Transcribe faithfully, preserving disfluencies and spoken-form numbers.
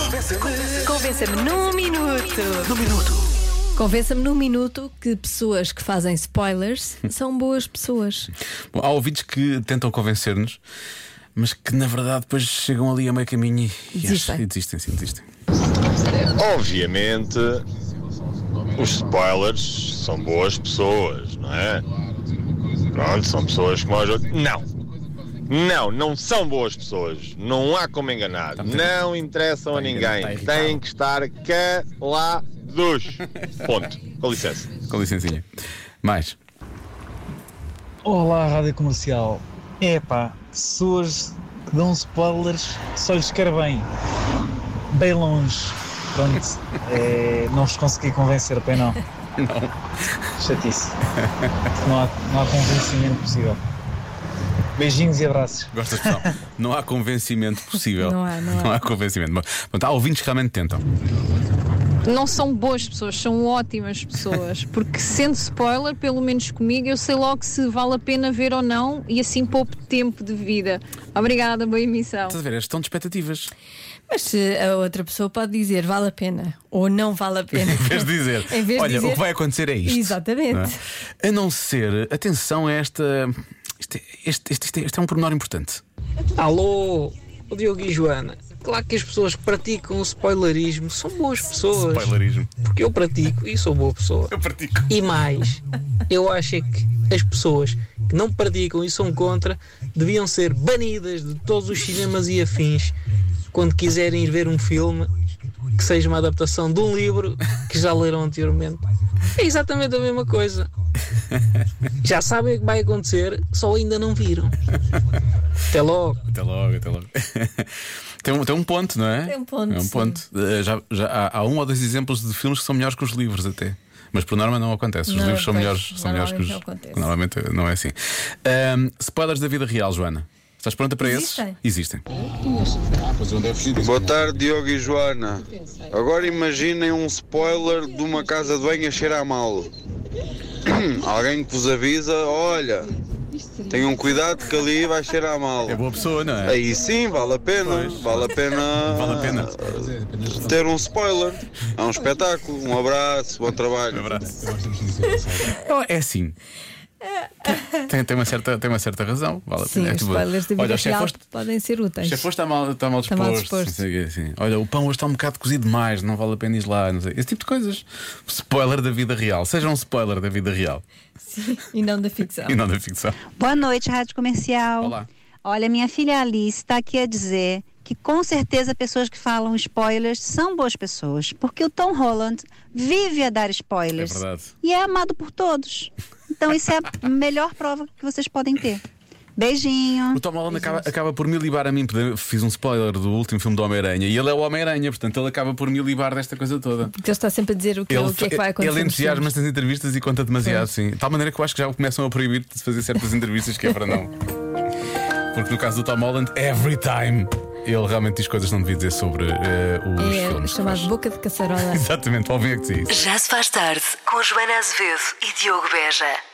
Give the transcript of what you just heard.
Convença-me num minuto. Num minuto. Convença-me num minuto que pessoas que fazem spoilers são boas pessoas. Bom, há ouvintes que tentam convencer-nos, mas que na verdade depois chegam ali a meio caminho e, Desistem. e desistem, sim, desistem. Obviamente, os spoilers são boas pessoas, não é? Pronto, são pessoas como as outras. Não! Não, não são boas pessoas. Não há como enganar. Não interessam a ninguém. Têm que estar calados. Ponto. Com licença. Com licencinha. Mais. Olá, Rádio Comercial. Epá, pessoas que dão spoilers só lhes quer bem. Bem longe. Pronto, é, não vos consegui convencer, bem não. Não. Chatice. Não há, não há convencimento possível. Beijinhos e abraços. Gosto da expressão. Não há convencimento possível. Não há, não há. Não há convencimento. Mas, pronto, há ouvintes que realmente tentam. Não são boas pessoas, são ótimas pessoas. Porque sendo spoiler, pelo menos comigo, eu sei logo se vale a pena ver ou não e assim pouco tempo de vida. Obrigada, boa emissão. Estás a ver? É gestão de expectativas. Mas se a outra pessoa pode dizer vale a pena ou não vale a pena. Em vez de dizer, Em vez de olha, dizer- o que vai acontecer é isto. Exatamente. Não é? A não ser, atenção a esta. Este, este, este, este, este é um pormenor importante. Alô, o Diogo e Joana. Claro que as pessoas que praticam o spoilerismo são boas pessoas. Spoilerismo. Porque eu pratico e sou boa pessoa. Eu pratico. E mais, eu acho é que as pessoas que não praticam e são contra deviam ser banidas de todos os cinemas e afins quando quiserem ir ver um filme que seja uma adaptação de um livro que já leram anteriormente. É exatamente a mesma coisa. Já sabem o que vai acontecer, só ainda não viram. Até logo. Até logo, até logo. Tem um, tem um ponto, não é? Tem um ponto, É um sim. ponto. Uh, Já, já há, há um ou dois exemplos de filmes que são melhores que os livros, até. Mas por norma não acontece. Os Não, livros são pois, melhores, são melhores que os. normalmente não acontece. Normalmente não é assim. Um, spoilers da vida real, Joana. Estás pronta para Existem. esses? Existem. Boa tarde, Diogo e Joana. Agora imaginem um spoiler de uma casa de banho a cheirar mal. Alguém que vos avisa, olha, tenham cuidado que ali vai cheirar mal. É boa pessoa, não é? Aí sim, vale a pena. Pois. Vale a pena. Vale a pena. Ter um spoiler. É um espetáculo. Um abraço, bom trabalho. Um abraço. É assim. Tem, tem, uma certa, tem uma certa razão. Vale a Sim, pena. É os tipo, spoilers da vida olha, o chefe real hoje- podem ser úteis. o chefe hoje está mal, está mal Está disposto. mal disposto. Não sei o quê, assim. Olha, o pão hoje está um bocado cozido demais, não vale a pena ir lá. Não sei. Esse tipo de coisas. Spoiler da vida real. Seja um spoiler da vida real Sim, e não da ficção. e não da ficção. Boa noite, Rádio Comercial. Olá. Olha, minha filha Alice está aqui a dizer que com certeza pessoas que falam spoilers são boas pessoas, porque o Tom Holland vive a dar spoilers. É verdade. E é amado por todos. Então isso é a melhor prova que vocês podem ter. Beijinho. O Tom Holland acaba, acaba por me libar a mim, porque fiz um spoiler do último filme do Homem-Aranha e ele é o Homem-Aranha, portanto ele acaba por me libar desta coisa toda. Porque ele está sempre a dizer o que, o que é que vai acontecer. ele nos filmes. entusiasma-se nas entrevistas e conta demasiado, sim. De tal maneira que eu acho que já o começam a proibir de fazer certas entrevistas que é para não. Porque no caso do Tom Holland, every time ele realmente diz coisas que não devia dizer sobre uh, os É filmes. que chamado faz. boca de caçarola. Exatamente, alguém é que diz isso. Já se faz tarde com Joana Azevedo e Diogo Beja.